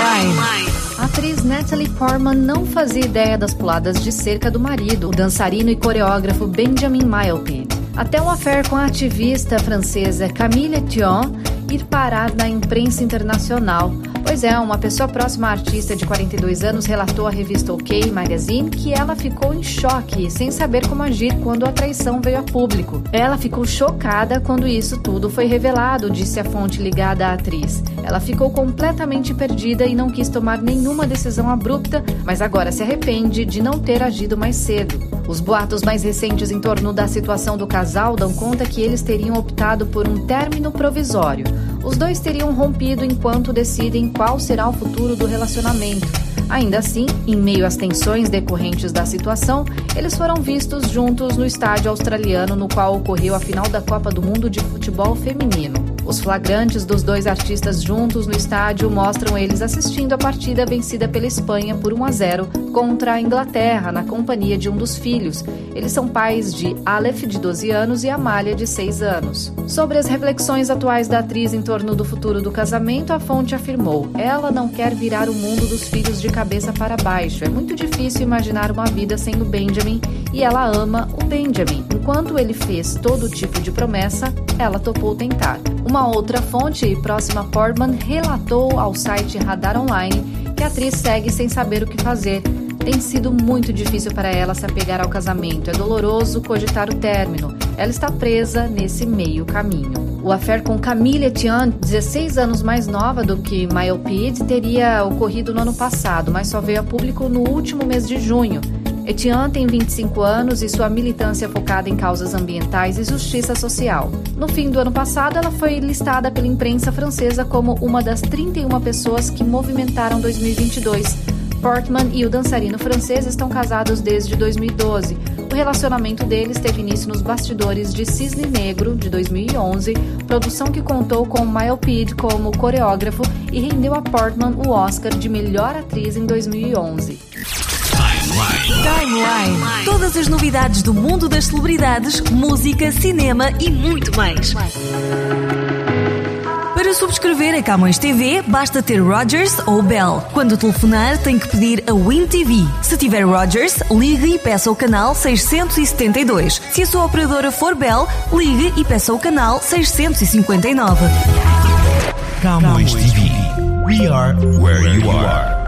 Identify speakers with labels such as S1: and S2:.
S1: Timeline. A atriz Natalie Portman não fazia ideia das puladas de cerca do marido, o dançarino e coreógrafo Benjamin Millepied. Até um affair com a ativista francesa Camille Thion ir parar na imprensa internacional. Pois é, uma pessoa próxima à artista de 42 anos relatou à revista OK Magazine que ela ficou em choque, sem saber como agir quando a traição veio a público. Ela ficou chocada quando isso tudo foi revelado, disse a fonte ligada à atriz. Ela ficou completamente perdida e não quis tomar nenhuma decisão abrupta, mas agora se arrepende de não ter agido mais cedo. Os boatos mais recentes em torno da situação do casal dão conta que eles teriam optado por um término provisório. Os dois teriam rompido enquanto decidem qual será o futuro do relacionamento. Ainda assim, em meio às tensões decorrentes da situação, eles foram vistos juntos no estádio australiano no qual ocorreu a final da Copa do Mundo de Futebol Feminino. Os flagrantes dos dois artistas juntos no estádio mostram eles assistindo a partida vencida pela Espanha por 1-0 contra a Inglaterra, na companhia de um dos filhos. Eles são pais de Aleph, de 12 anos, e Amália, de 6 anos. Sobre as reflexões atuais da atriz em torno do futuro do casamento, a fonte afirmou: ela não quer virar o mundo dos filhos de cabeça para baixo. É muito difícil imaginar uma vida sem o Benjamin e ela ama o Benjamin. Enquanto ele fez todo tipo de promessa, ela topou tentar. Uma outra fonte próxima a Portman relatou ao site Radar Online que a atriz segue sem saber o que fazer. Tem sido muito difícil para ela se apegar ao casamento. É doloroso cogitar o término. Ela está presa nesse meio caminho. O affair com Camille Thion, 16 anos mais nova do que Millepied, teria ocorrido no ano passado, mas só veio a público no último mês de junho. Thion tem 25 anos e sua militância é focada em causas ambientais e justiça social. No fim do ano passado, ela foi listada pela imprensa francesa como uma das 31 pessoas que movimentaram 2022. Portman e o dançarino francês estão casados desde 2012. O relacionamento deles teve início nos bastidores de Cisne Negro, de 2011, produção que contou com Millepied como coreógrafo e rendeu a Portman o Oscar de melhor atriz em 2011.
S2: Timeline. Todas as novidades do mundo das celebridades, música, cinema e muito mais. Para subscrever a Camões TV, basta ter Rogers ou Bell. Quando telefonar, tem que pedir a Win TV. Se tiver Rogers, ligue e peça o canal 672. Se a sua operadora for Bell, ligue e peça o canal 659.
S3: Camões TV. We are where you are.